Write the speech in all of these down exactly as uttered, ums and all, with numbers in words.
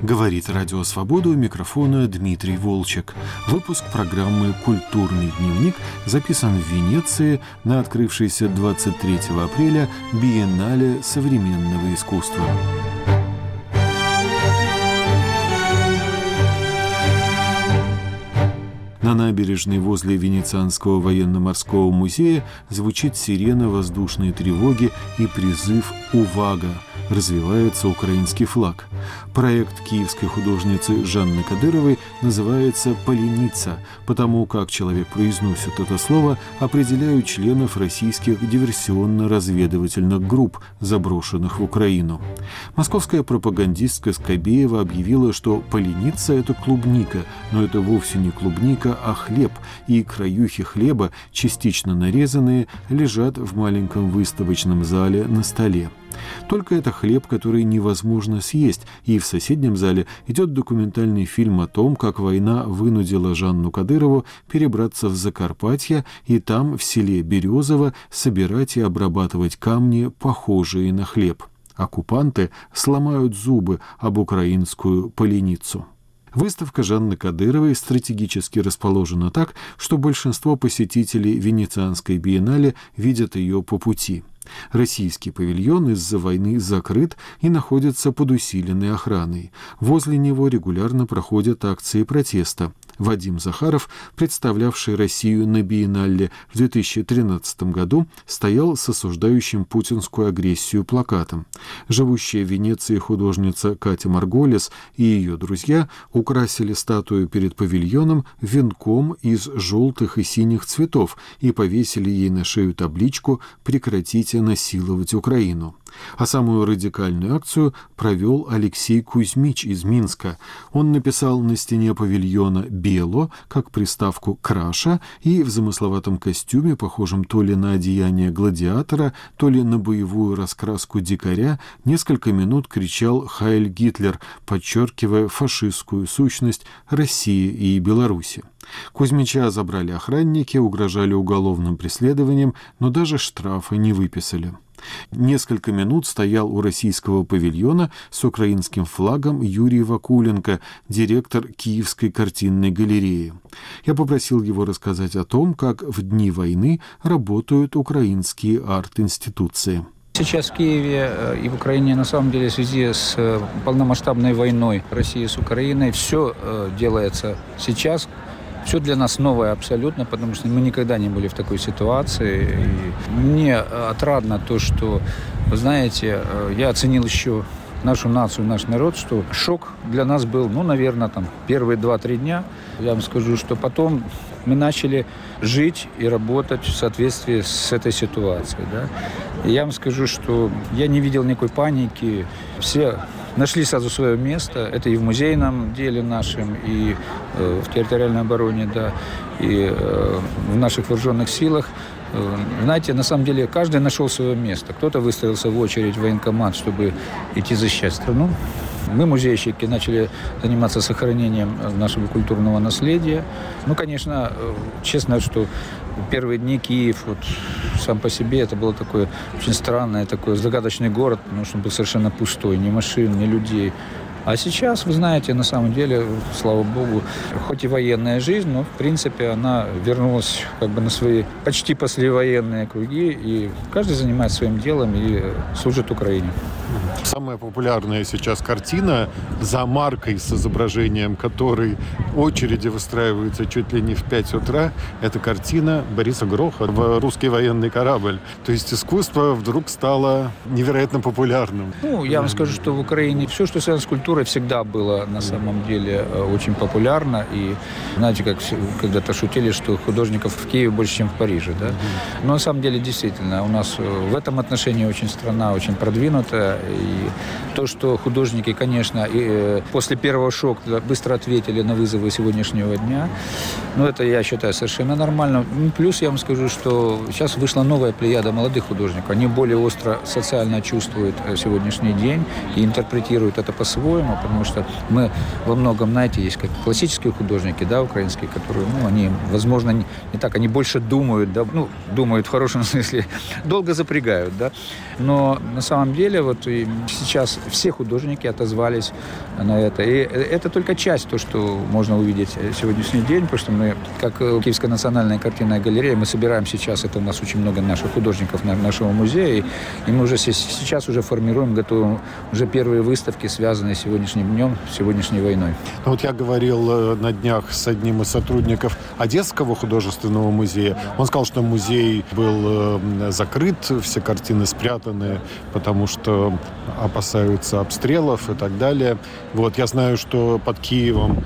Говорит Радио Свобода, у микрофона Дмитрий Волчек. Выпуск программы «Культурный дневник» записан в Венеции на открывшейся двадцать третьего апреля Биеннале современного искусства. На набережной возле Венецианского военно-морского музея звучит сирена воздушной тревоги и призыв «Увага!». Развивается украинский флаг. Проект киевской художницы Жанны Кадыровой называется «Поленица», потому как человек произносит это слово, определяют членов российских диверсионно-разведывательных групп, заброшенных в Украину. Московская пропагандистка Скобеева объявила, что поленица – это клубника, но это вовсе не клубника, а хлеб, и краюхи хлеба, частично нарезанные, лежат в маленьком выставочном зале на столе. Только это хлеб, который невозможно съесть, и в соседнем зале идет документальный фильм о том, как война вынудила Жанну Кадырову перебраться в Закарпатье и там, в селе Березово, собирать и обрабатывать камни, похожие на хлеб. Оккупанты сломают зубы об украинскую поленицу. Выставка Жанны Кадыровой стратегически расположена так, что большинство посетителей Венецианской биеннале видят ее по пути. Российский павильон из-за войны закрыт и находится под усиленной охраной. Возле него регулярно проходят акции протеста. Вадим Захаров, представлявший Россию на биеннале в две тысячи тринадцатом году, стоял с осуждающим путинскую агрессию плакатом. Живущая в Венеции художница Катя Марголес и ее друзья украсили статую перед павильоном венком из желтых и синих цветов и повесили ей на шею табличку «Прекратите насиловать Украину». А самую радикальную акцию провел Алексей Кузьмич из Минска. Он написал на стене павильона «Бело», как приставку «Краша», и в замысловатом костюме, похожем то ли на одеяние гладиатора, то ли на боевую раскраску дикаря, несколько минут кричал «Хайль Гитлер», подчеркивая фашистскую сущность России и Беларуси. Кузьмича забрали охранники, угрожали уголовным преследованием, но даже штрафа не выписали. Несколько минут стоял у российского павильона с украинским флагом Юрий Вакуленко, директор Киевской картинной галереи. Я попросил его рассказать о том, как в дни войны работают украинские арт-институции. Сейчас в Киеве и в Украине, на самом деле, в связи с полномасштабной войной России с Украиной, все делается сейчас. Все для нас новое абсолютно, потому что мы никогда не были в такой ситуации. И мне отрадно то, что, вы знаете, я оценил еще нашу нацию, наш народ, что шок для нас был, ну, наверное, там, первые два-три дня. Я вам скажу, что потом мы начали жить и работать в соответствии с этой ситуацией. Да? И я вам скажу, что я не видел никакой паники. Все нашли сразу свое место. Это и в музейном деле нашем, и э, в территориальной обороне, да, и э, в наших вооруженных силах. Э, знаете, на самом деле каждый нашел свое место. Кто-то выстроился в очередь в военкомат, чтобы идти защищать страну. Мы, музейщики, начали заниматься сохранением нашего культурного наследия. Ну, конечно, честно, что первые дни Киев вот, сам по себе это был такой очень странный, такой загадочный город, потому что он был совершенно пустой, ни машин, ни людей. А сейчас, вы знаете, на самом деле, слава богу, хоть и военная жизнь, но, в принципе, она вернулась как бы на свои почти послевоенные круги, и каждый занимается своим делом и служит Украине. Самая популярная сейчас картина, за маркой с изображением которой очереди выстраиваются чуть ли не в пять утра, это картина Бориса Гроха в «Русский военный корабль». То есть искусство вдруг стало невероятно популярным. Ну, я вам скажу, что в Украине все, что связано с культурой, всегда было на самом деле очень популярно. И знаете, как когда-то шутили, что художников в Киеве больше, чем в Париже. Да? Но на самом деле, действительно, у нас в этом отношении очень страна очень продвинутая. И то, что художники, конечно, и после первого шока быстро ответили на вызовы сегодняшнего дня, ну, это, я считаю, совершенно нормально. Плюс я вам скажу, что сейчас вышла новая плеяда молодых художников. Они более остро социально чувствуют сегодняшний день и интерпретируют это по-своему. проблему, потому что мы во многом, знаете, есть как классические художники, да, украинские, которые, ну, они, возможно, не, не так, они больше думают, да, ну, думают в хорошем смысле, долго запрягают, да, но на самом деле вот и сейчас все художники отозвались на это, и это только часть, то, что можно увидеть сегодняшний день, потому что мы, как Киевская национальная картинная галерея, мы собираем сейчас, это у нас очень много наших художников нашего музея, и мы уже сейчас уже формируем, готовим уже первые выставки, связанные с сегодняшним днем, с сегодняшней войной. Ну, вот я говорил на днях с одним из сотрудников Одесского художественного музея. Он сказал, что музей был закрыт, все картины спрятаны, потому что опасаются обстрелов и так далее. Вот, я знаю, что под Киевом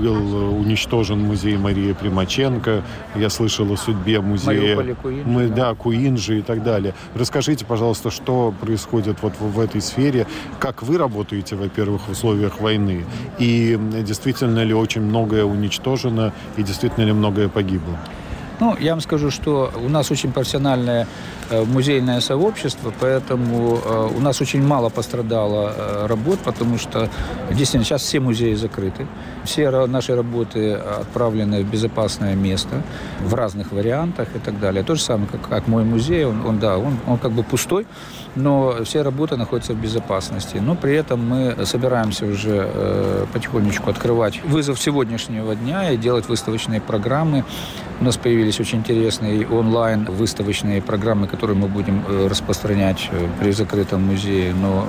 был уничтожен музей Марии Примаченко. Я слышал о судьбе музея Мы, да, Куинджи и так далее. Расскажите, пожалуйста, что происходит вот в, в этой сфере, как вы работаете, во-первых, в условиях войны, и действительно ли очень многое уничтожено, и действительно ли многое погибло? Ну, я вам скажу, что у нас очень профессиональное э, музейное сообщество, поэтому э, у нас очень мало пострадало э, работ, потому что действительно сейчас все музеи закрыты. Все наши работы отправлены в безопасное место в разных вариантах и так далее. То же самое, как, как мой музей, он, он, да, он, он как бы пустой, но все работы находятся в безопасности. Но при этом мы собираемся уже э, потихонечку открывать вызов сегодняшнего дня и делать выставочные программы. У нас появились очень интересные онлайн-выставочные программы, которые мы будем распространять при закрытом музее, но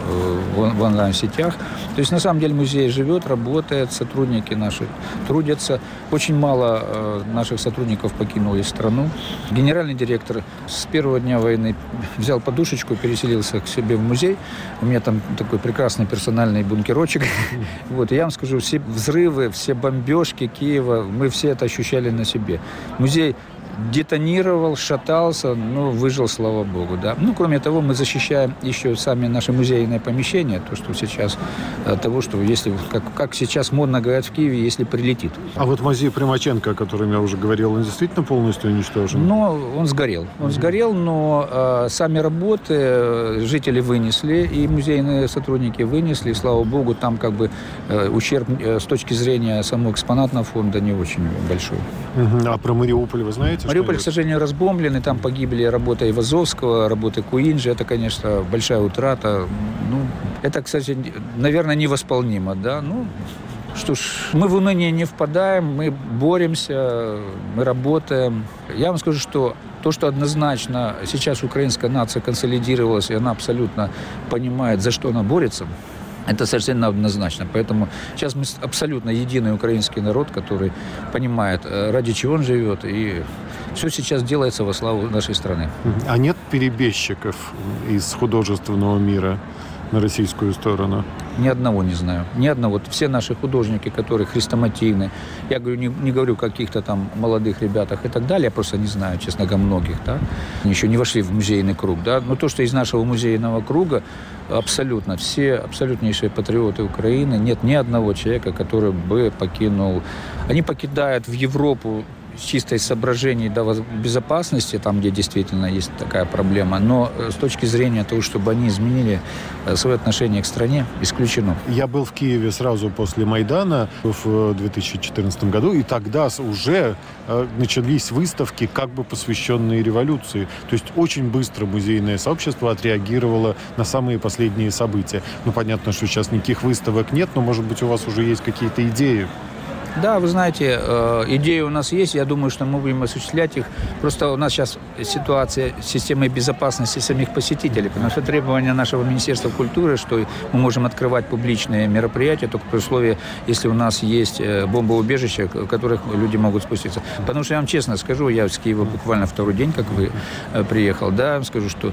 в онлайн-сетях. То есть, на самом деле, музей живет, работает, сотрудники наши трудятся. Очень мало наших сотрудников покинули страну. Генеральный директор с первого дня войны взял подушечку, переселился к себе в музей. У меня там такой прекрасный персональный бункерочек. Вот, и я вам скажу, все взрывы, все бомбежки Киева, мы все это ощущали на себе. Музей детонировал, шатался, но выжил, слава богу, да. Ну, кроме того, мы защищаем еще сами наши музейные помещения, то, что сейчас, от того, что если, как, как сейчас модно говорят в Киеве, если прилетит. А вот музей Примаченко, о котором я уже говорил, он действительно полностью уничтожен? Ну, он сгорел. Он mm-hmm. сгорел, но э, сами работы жители вынесли, и музейные сотрудники вынесли, и, слава богу, там как бы э, ущерб э, с точки зрения самого экспонатного фонда не очень большой. Mm-hmm. А про Мариуполь вы знаете? Мариуполь, к сожалению, разбомблен, и там погибли работы Ивазовского, работы Куинджи. Это, конечно, большая утрата. Ну, это, кстати, наверное, невосполнимо, да. Ну, что ж, мы в уныние не впадаем, мы боремся, мы работаем. Я вам скажу, что то, что однозначно сейчас украинская нация консолидировалась, и она абсолютно понимает, за что она борется, это совершенно однозначно. Поэтому сейчас мы абсолютно единый украинский народ, который понимает, ради чего он живет, и все сейчас делается во славу нашей страны. А нет перебежчиков из художественного мира на российскую сторону? Ни одного не знаю. Ни одного. Все наши художники, которые хрестоматийны, я говорю, не, не говорю о каких-то там молодых ребятах и так далее, я просто не знаю, честно говоря, многих, да, они еще не вошли в музейный круг, да, но то, что из нашего музейного круга, абсолютно все абсолютнейшие патриоты Украины, нет ни одного человека, который бы покинул. Они покидают в Европу с чистой соображений до безопасности, там, где действительно есть такая проблема, но с точки зрения того, чтобы они изменили свое отношение к стране, исключено. Я был в Киеве сразу после Майдана в две тысячи четырнадцатом году, и тогда уже начались выставки, как бы посвященные революции. То есть очень быстро музейное сообщество отреагировало на самые последние события. Ну, понятно, что сейчас никаких выставок нет, но, может быть, у вас уже есть какие-то идеи? Да, вы знаете, идеи у нас есть, я думаю, что мы будем осуществлять их. Просто у нас сейчас ситуация с системой безопасности самих посетителей, потому что требования нашего Министерства культуры, что мы можем открывать публичные мероприятия только при условии, если у нас есть бомбоубежища, в которых люди могут спуститься. Потому что я вам честно скажу, я с Киева буквально второй день, как вы приехал, да, я вам скажу, что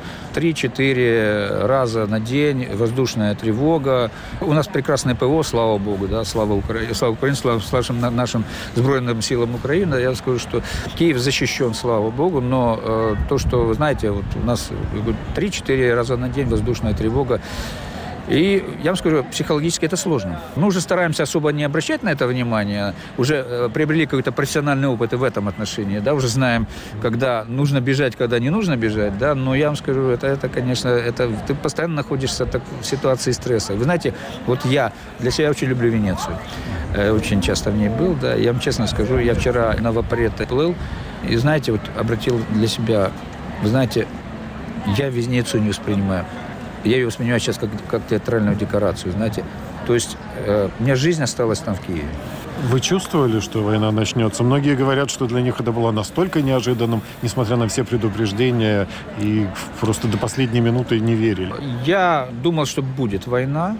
три-четыре раза на день воздушная тревога. У нас прекрасное ПВО, слава богу, да, слава Украине, слава Украине, слава нашим Збройным силам Украины. Я скажу, что Киев защищен, слава богу, но э, то, что, вы знаете, вот у нас три-четыре раза на день воздушная тревога, И я вам скажу, психологически это сложно. Мы уже стараемся особо не обращать на это внимание, уже э, приобрели какой-то профессиональный опыт и в этом отношении, да, уже знаем, когда нужно бежать, когда не нужно бежать, да, но я вам скажу, это, это конечно, это, ты постоянно находишься так, в ситуации стресса. Вы знаете, вот я, для себя очень люблю Венецию, э, очень часто в ней был, да, я вам честно скажу, я вчера на Вапоретто плыл, и, знаете, вот обратил для себя, вы знаете, я Венецию не воспринимаю. Я ее воспринимаю сейчас как, как театральную декорацию, знаете. То есть э, у меня жизнь осталась там в Киеве. Вы чувствовали, что война начнется? Многие говорят, что для них это было настолько неожиданным, несмотря на все предупреждения, и просто до последней минуты не верили. Я думал, что будет война,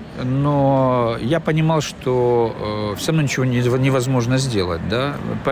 но я понимал, что э, все равно ничего не, невозможно сделать, да.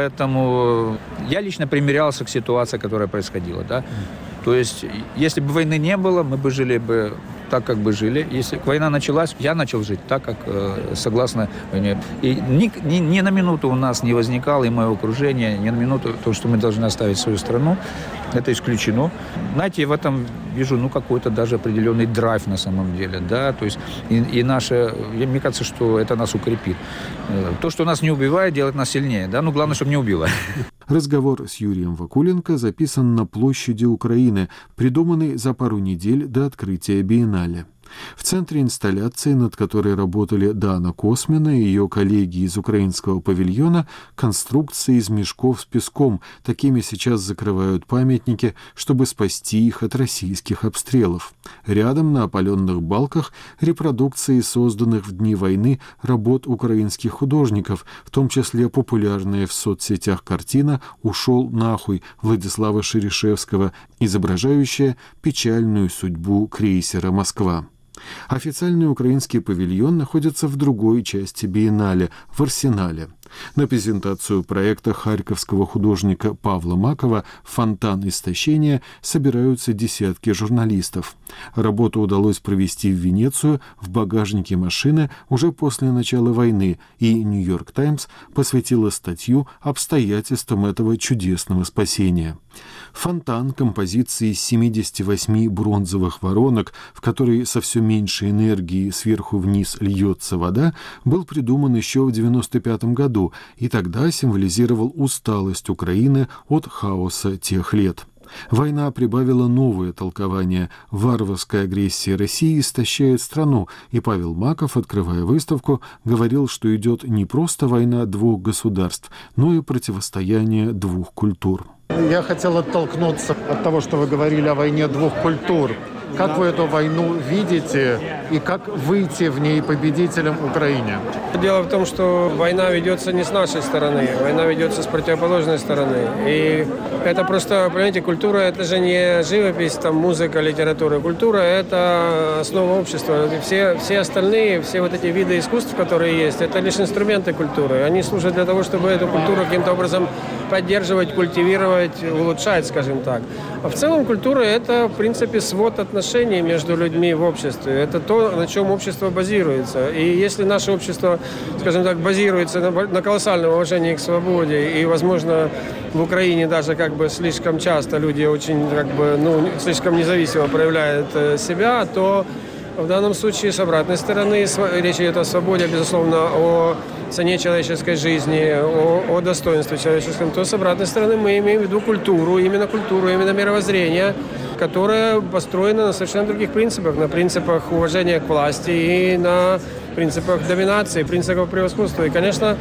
Поэтому я лично примирялся к ситуации, которая происходила, да. То есть, если бы войны не было, мы бы жили бы так, как бы жили. Если война началась, я начал жить так, как э, согласно войне. И ни, ни, ни на минуту у нас не возникало, и мое окружение, ни на минуту то, что мы должны оставить свою страну, это исключено. Знаете, я в этом вижу, ну, какой-то даже определенный драйв на самом деле, да, то есть, и, и наше, мне кажется, что это нас укрепит. То, что нас не убивает, делает нас сильнее, да, ну, главное, чтобы не убивать. Разговор с Юрием Вакуленко записан на площади Украины, придуманный за пару недель до открытия биеннале. В центре инсталляции, над которой работали Дана Космина и ее коллеги из украинского павильона, конструкции из мешков с песком. Такими сейчас закрывают памятники, чтобы спасти их от российских обстрелов. Рядом на опаленных балках репродукции созданных в дни войны работ украинских художников, в том числе популярная в соцсетях картина «Ушел нахуй» Владислава Шерешевского, изображающая печальную судьбу крейсера «Москва». Официальный украинский павильон находится в другой части биеннале, в Арсенале. На презентацию проекта харьковского художника Павла Макова «Фонтан истощения» собираются десятки журналистов. Работу удалось провести в Венецию в багажнике машины уже после начала войны, и «Нью-Йорк Таймс» посвятила статью обстоятельствам этого чудесного спасения. Фонтан композиции из семидесяти восьми бронзовых воронок, в которой со все меньшей энергией сверху вниз льется вода, был придуман еще в девяносто пятом году и тогда символизировал усталость Украины от хаоса тех лет. Война прибавила новое толкование. Варварская агрессия России истощает страну, и Павел Маков, открывая выставку, говорил, что идет не просто война двух государств, но и противостояние двух культур. Я хотел оттолкнуться от того, что вы говорили о войне двух культур. Как вы эту войну видите и как выйти в ней победителем Украине? Дело в том, что война ведется не с нашей стороны, война ведется с противоположной стороны. И это просто, понимаете, культура – это же не живопись, там, музыка, литература. Культура – это основа общества. Все, все остальные, все вот эти виды искусств, которые есть, это лишь инструменты культуры. Они служат для того, чтобы эту культуру каким-то образом поддерживать, культивировать, улучшать, скажем так. А в целом культура – это, в принципе, свод отношений между людьми в обществе. Это то, на чем общество базируется. И если наше общество, скажем так, базируется на, на колоссальном уважении к свободе, и, возможно, в Украине даже как бы слишком часто люди очень, как бы, ну, слишком независимо проявляют себя, то в данном случае с обратной стороны речь идет о свободе, безусловно, о цене человеческой жизни, о, о достоинстве человеческом, то с обратной стороны мы имеем в виду культуру, именно культуру, именно мировоззрение, которое построено на совершенно других принципах, на принципах уважения к власти и на принципах доминации, принципах превосходства. И, конечно,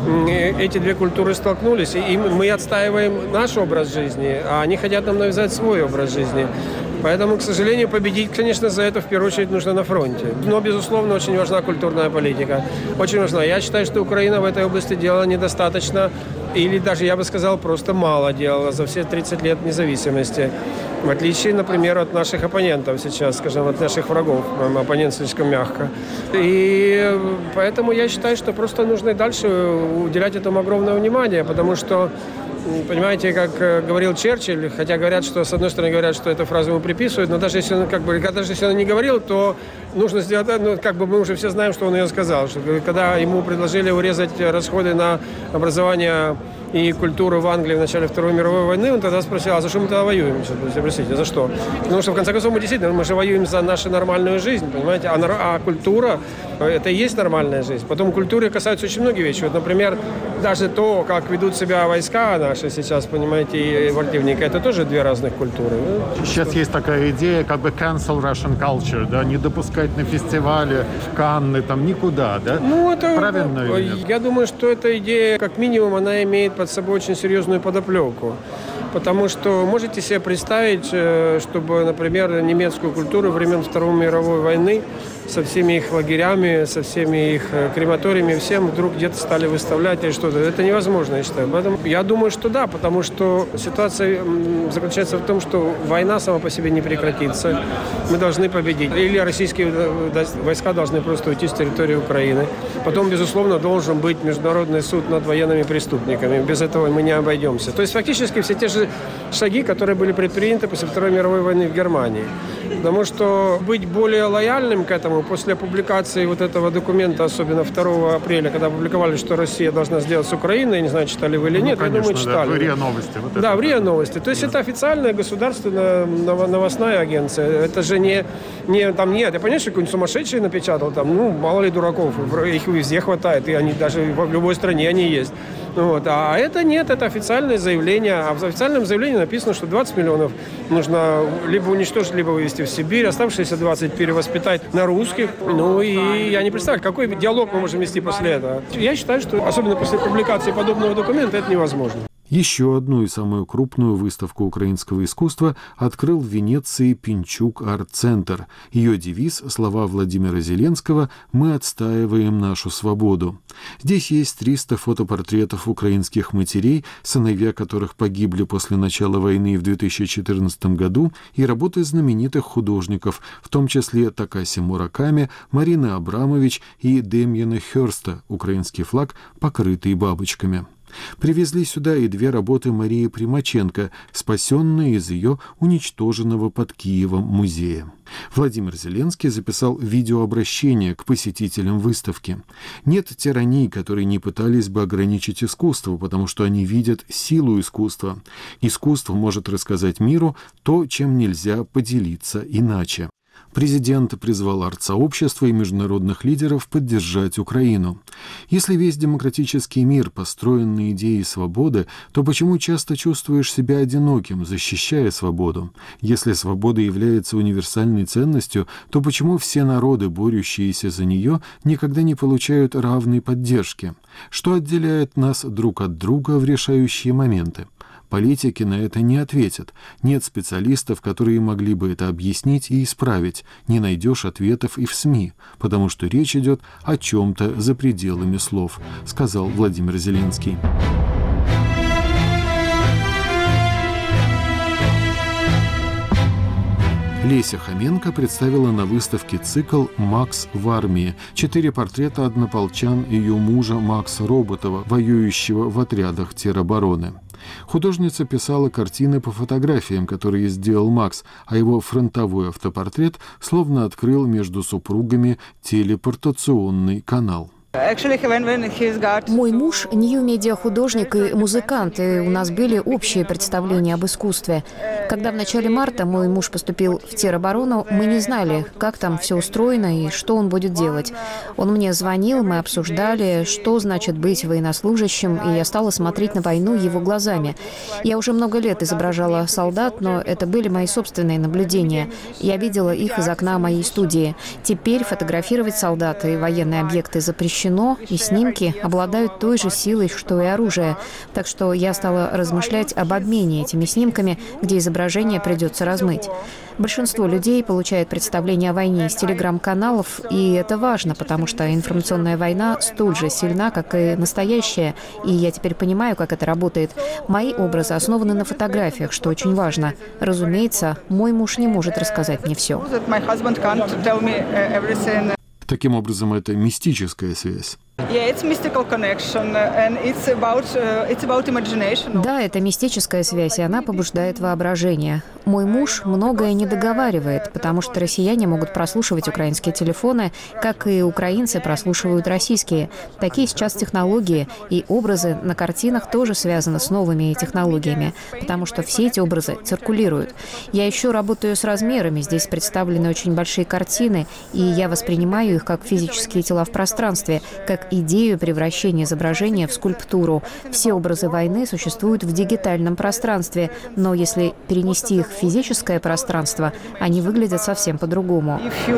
эти две культуры столкнулись, и мы отстаиваем наш образ жизни, а они хотят нам навязать свой образ жизни. Поэтому, к сожалению, победить, конечно, за это в первую очередь нужно на фронте. Но, безусловно, очень важна культурная политика. Очень важна. Я считаю, что Украина в этой области делала недостаточно, или даже, я бы сказал, просто мало делала за все тридцать лет независимости. В отличие, например, от наших оппонентов сейчас, скажем, от наших врагов. Оппонент слишком мягко. И поэтому я считаю, что просто нужно и дальше уделять этому огромное внимание, потому что, понимаете, как говорил Черчилль, хотя говорят, что, с одной стороны, говорят, что эту фразу ему приписывают, но даже если он, как бы, даже если он не говорил, то нужно сделать, ну, как бы мы уже все знаем, что он ее сказал, что когда ему предложили урезать расходы на образование и культуру в Англии в начале Второй мировой войны, он тогда спросил, а за что мы тогда воюем? Простите, за что? Потому что, в конце концов, мы действительно, мы же воюем за нашу нормальную жизнь, понимаете? А, а культура – это и есть нормальная жизнь. Потом культуры касаются очень многих вещей. Вот, например, даже то, как ведут себя войска наши сейчас, понимаете, и противника, это тоже две разных культуры. Сейчас есть такая идея, как бы cancel Russian culture, да, не допускать на фестивале, в Канны, там, никуда, да? Ну, это, правильно или нет? Я думаю, что эта идея, как минимум, она имеет под собой очень серьезную подоплеку. Потому что можете себе представить, чтобы, например, немецкую культуру времен Второй мировой войны со всеми их лагерями, со всеми их крематориями, всем вдруг где-то стали выставлять или что-то. Это невозможно, я считаю. Поэтому я думаю, что да, потому что ситуация заключается в том, что война сама по себе не прекратится. Мы должны победить. Или российские войска должны просто уйти с территории Украины. Потом, безусловно, должен быть международный суд над военными преступниками. Без этого мы не обойдемся. То есть фактически все те же шаги, которые были предприняты после Второй мировой войны в Германии. Потому что быть более лояльным к этому после публикации вот этого документа, особенно второго апреля, когда опубликовали, что Россия должна сделать с Украиной, я не знаю, читали вы или нет, ну, конечно, я думаю, читали. Да, в РИА Новости. Вот да, это, в РИА Новости. То есть да. Это официальная государственная новостная агенция. Это же не, не там нет. Я понимаю, что какой-нибудь сумасшедший напечатал там, ну, мало ли дураков, их везде хватает, и они даже в любой стране они есть. Вот. А это нет, это официальное заявление. А в официальном заявлении написано, что двадцать миллионов нужно либо уничтожить, либо вывести в Сибирь, оставшиеся двадцать перевоспитать на русских. Ну и я не представляю, какой диалог мы можем вести после этого. Я считаю, что особенно после публикации подобного документа это невозможно. Еще одну и самую крупную выставку украинского искусства открыл в Венеции Пинчук арт-центр. Ее девиз, слова Владимира Зеленского «Мы отстаиваем нашу свободу». Здесь есть триста фотопортретов украинских матерей, сыновья которых погибли после начала войны в две тысячи четырнадцатом году, и работы знаменитых художников, в том числе Такаси Мураками, Марины Абрамович и Демьяна Хёрста, украинский флаг, покрытый бабочками. Привезли сюда и две работы Марии Примаченко, спасенные из ее уничтоженного под Киевом музея. Владимир Зеленский записал видеообращение к посетителям выставки. Нет тираний, которые не пытались бы ограничить искусство, потому что они видят силу искусства. Искусство может рассказать миру то, чем нельзя поделиться иначе. Президент призвал арт-сообщество и международных лидеров поддержать Украину. Если весь демократический мир построен на идее свободы, то почему часто чувствуешь себя одиноким, защищая свободу? Если свобода является универсальной ценностью, то почему все народы, борющиеся за нее, никогда не получают равной поддержки? Что отделяет нас друг от друга в решающие моменты? Политики на это не ответят. Нет специалистов, которые могли бы это объяснить и исправить. Не найдешь ответов и в СМИ, потому что речь идет о чем-то за пределами слов, сказал Владимир Зеленский. Леся Хоменко представила на выставке цикл «Макс в армии». Четыре портрета однополчан и ее мужа Макса Роботова, воюющего в отрядах теробороны. Художница писала картины по фотографиям, которые сделал Макс, а его фронтовой автопортрет словно открыл между супругами телепортационный канал. Мой муж – нью-медиа-художник и музыкант, и у нас были общие представления об искусстве. Когда в начале марта мой муж поступил в тероборону, мы не знали, как там все устроено и что он будет делать. Он мне звонил, мы обсуждали, что значит быть военнослужащим, и я стала смотреть на войну его глазами. Я уже много лет изображала солдат, но это были мои собственные наблюдения. Я видела их из окна моей студии. Теперь фотографировать солдат и военные объекты запрещено, и снимки обладают той же силой, что и оружие. Так что я стала размышлять об обмене этими снимками, где изображение придется размыть. Большинство людей получает представление о войне из телеграм-каналов, и это важно, потому что информационная война столь же сильна, как и настоящая, и я теперь понимаю, как это работает. Мои образы основаны на фотографиях, что очень важно. Разумеется, мой муж не может рассказать мне все. Таким образом, это мистическая связь. Да, это мистическая связь, и она побуждает воображение. Мой муж многое не договаривает, потому что россияне могут прослушивать украинские телефоны, как и украинцы прослушивают российские. Такие сейчас технологии, и образы на картинах тоже связаны с новыми технологиями, потому что все эти образы циркулируют. Я еще работаю с размерами, здесь представлены очень большие картины, и я воспринимаю их как физические тела в пространстве, как идею превращения изображения в скульптуру. Все образы войны существуют в дигитальном пространстве, но если перенести их в физическое пространство, они выглядят совсем по-другому.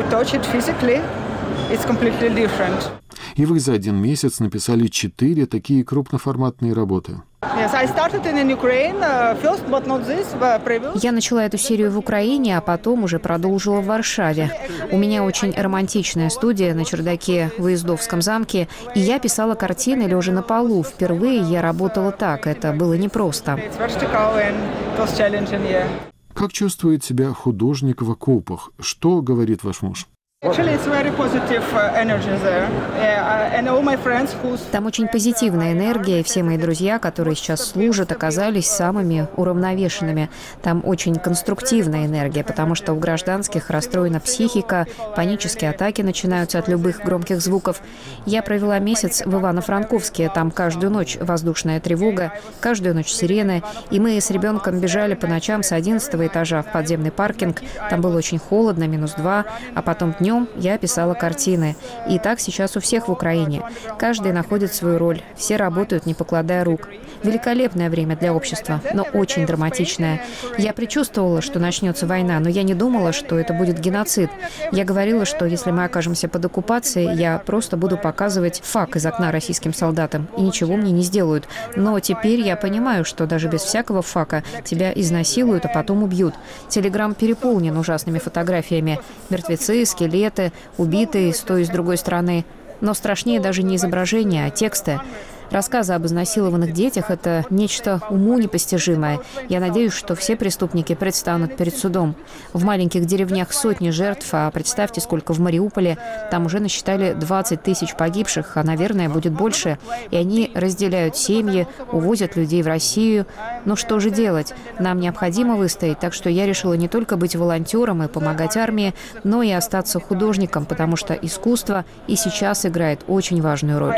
И вы за один месяц написали четыре такие крупноформатные работы. Я начала эту серию в Украине, а потом уже продолжила в Варшаве. У меня очень романтичная студия на чердаке в Уездовском замке, и я писала картины лежа на полу. Впервые я работала так, это было непросто. Как чувствует себя художник в окопах? Что говорит ваш муж? Там очень позитивная энергия, и все мои друзья, которые сейчас служат, оказались самыми уравновешенными. Там очень конструктивная энергия, потому что у гражданских расстроена психика, панические атаки начинаются от любых громких звуков. Я провела месяц в Ивано-Франковске, там каждую ночь воздушная тревога, каждую ночь сирены, и мы с ребенком бежали по ночам с одиннадцатого этажа в подземный паркинг. Там было очень холодно, минус два, а потом днем я писала картины. И так сейчас у всех в Украине. Каждый находит свою роль. Все работают, не покладая рук. Великолепное время для общества, но очень драматичное. Я предчувствовала, что начнется война, но я не думала, что это будет геноцид. Я говорила, что если мы окажемся под оккупацией, я просто буду показывать фак из окна российским солдатам, и ничего мне не сделают. Но теперь я понимаю, что даже без всякого фака тебя изнасилуют, а потом убьют. Телеграм переполнен ужасными фотографиями. Мертвецы, скелеты, убитые с той и с другой стороны. Но страшнее даже не изображения, а тексты. Рассказы об изнасилованных детях – это нечто уму непостижимое. Я надеюсь, что все преступники предстанут перед судом. В маленьких деревнях сотни жертв, а представьте, сколько в Мариуполе. Там уже насчитали двадцать тысяч погибших, а, наверное, будет больше. И они разделяют семьи, увозят людей в Россию. Ну что же делать? Нам необходимо выстоять, так что я решила не только быть волонтером и помогать армии, но и остаться художником, потому что искусство и сейчас играет очень важную роль.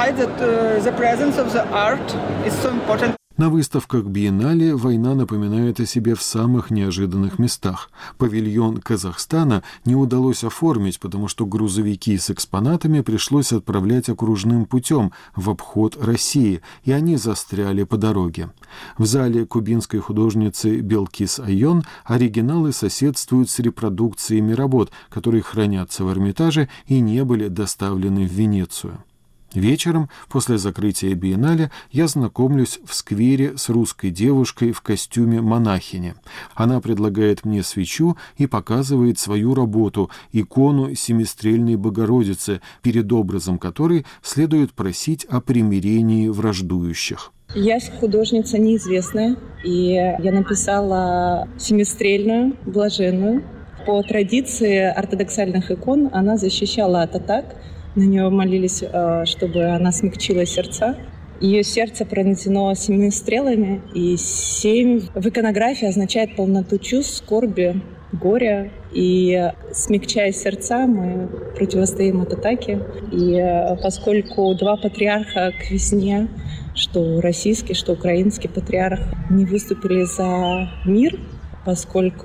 На выставках Биеннале война напоминает о себе в самых неожиданных местах. Павильон Казахстана не удалось оформить, потому что грузовики с экспонатами пришлось отправлять окружным путем в обход России, и они застряли по дороге. В зале кубинской художницы Белкис Айон оригиналы соседствуют с репродукциями работ, которые хранятся в Эрмитаже и не были доставлены в Венецию. Вечером, после закрытия биеннале, я знакомлюсь в сквере с русской девушкой в костюме монахини. Она предлагает мне свечу и показывает свою работу, икону Семистрельной Богородицы, перед образом которой следует просить о примирении враждующих. Я художница неизвестная, и я написала семистрельную, блаженную. По традиции ортодоксальных икон она защищала от атак. На нее молились, чтобы она смягчила сердца. Ее сердце пронзено семью стрелами, и семь в иконографии означает полноту чувств, скорби, горя. И смягчая сердца, мы противостоим от атаки. И поскольку два патриарха к весне, что российский, что украинский патриарх, не выступили за мир, поскольку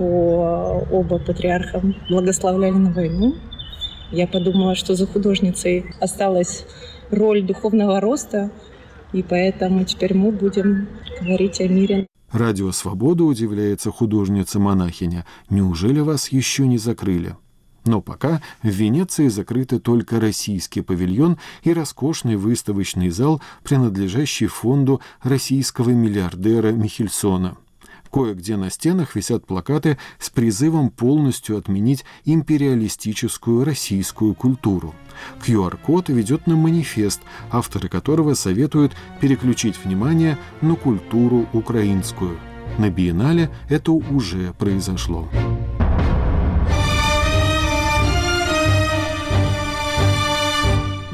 оба патриарха благословляли на войну, я подумала, что за художницей осталась роль духовного роста, и поэтому теперь мы будем говорить о мире. Радио «Свобода» удивляется художница-монахиня. Неужели вас еще не закрыли? Но пока в Венеции закрыты только российский павильон и роскошный выставочный зал, принадлежащий фонду российского миллиардера Михельсона. Кое-где на стенах висят плакаты с призывом полностью отменить империалистическую российскую культуру. ку ар код ведет на манифест, авторы которого советуют переключить внимание на культуру украинскую. На биеннале это уже произошло.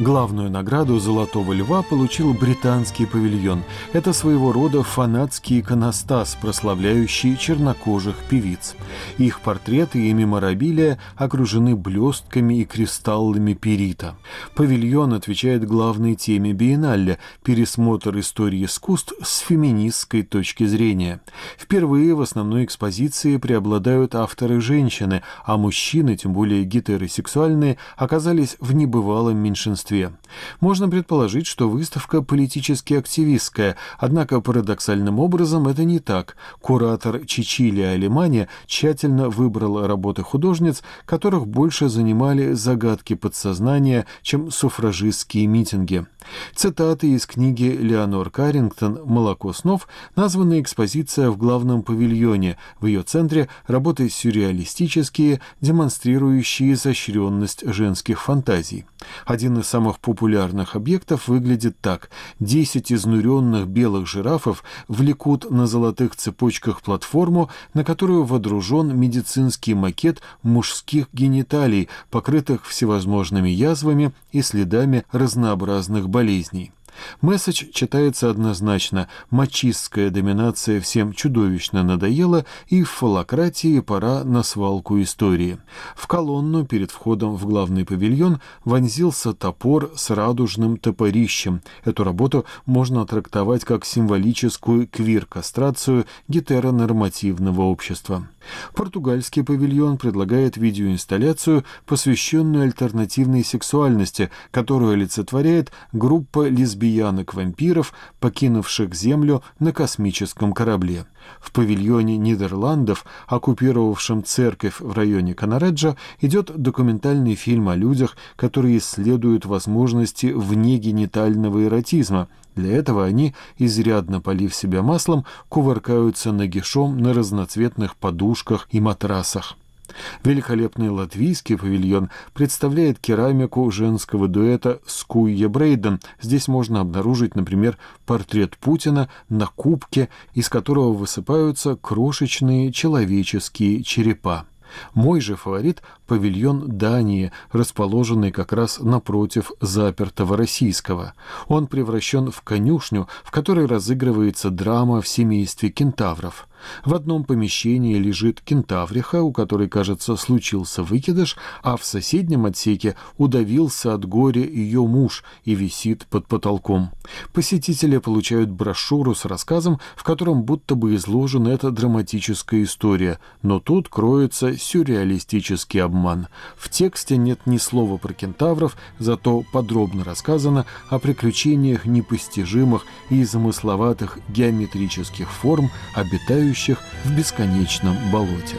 Главную награду «Золотого льва» получил британский павильон. Это своего рода фанатский иконостас, прославляющий чернокожих певиц. Их портреты и меморабилия окружены блестками и кристаллами перита. Павильон отвечает главной теме биеннале – пересмотр истории искусств с феминистской точки зрения. Впервые в основной экспозиции преобладают авторы-женщины, а мужчины, тем более гетеросексуальные, оказались в небывалом меньшинстве. Можно предположить, что выставка политически активистская, однако парадоксальным образом это не так. Куратор Чичилия Алимани тщательно выбрал работы художниц, которых больше занимали загадки подсознания, чем суфражистские митинги. Цитаты из книги Леонор Каррингтон «Молоко снов» названа экспозиция в главном павильоне. В ее центре работы сюрреалистические, демонстрирующие изощренность женских фантазий. Один из самых популярных объектов выглядит так. Десять изнуренных белых жирафов влекут на золотых цепочках платформу, на которую водружен медицинский макет мужских гениталий, покрытых всевозможными язвами и следами разнообразных болезней. Месседж читается однозначно. Мачистская доминация всем чудовищно надоела, и в фалократии пора на свалку истории. В колонну перед входом в главный павильон вонзился топор с радужным топорищем. Эту работу можно трактовать как символическую квир-кастрацию гетеронормативного общества. Португальский павильон предлагает видеоинсталляцию, посвященную альтернативной сексуальности, которую олицетворяет группа лесбиянок-вампиров, покинувших Землю на космическом корабле. В павильоне Нидерландов, оккупировавшем церковь в районе Канареджа, идет документальный фильм о людях, которые исследуют возможности внегенитального эротизма. Для этого они, изрядно полив себя маслом, кувыркаются нагишом на разноцветных подушках и матрасах. Великолепный латвийский павильон представляет керамику женского дуэта Скуйя Брейден. Здесь можно обнаружить, например, портрет Путина на кубке, из которого высыпаются крошечные человеческие черепа. Мой же фаворит – павильон Дании, расположенный как раз напротив запертого российского. Он превращен в конюшню, в которой разыгрывается драма в семействе кентавров. В одном помещении лежит кентавриха, у которой, кажется, случился выкидыш, а в соседнем отсеке удавился от горя ее муж и висит под потолком. Посетители получают брошюру с рассказом, в котором будто бы изложена эта драматическая история, но тут кроется сюрреалистический обман. В тексте нет ни слова про кентавров, зато подробно рассказано о приключениях непостижимых и замысловатых геометрических форм, обитающих в бесконечном болоте.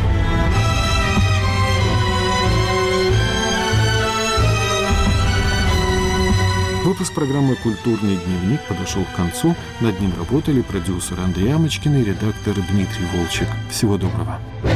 Выпуск программы «Культурный дневник» подошел к концу. Над ним работали продюсер Андрей Амочкин и редактор Дмитрий Волчек. Всего доброго.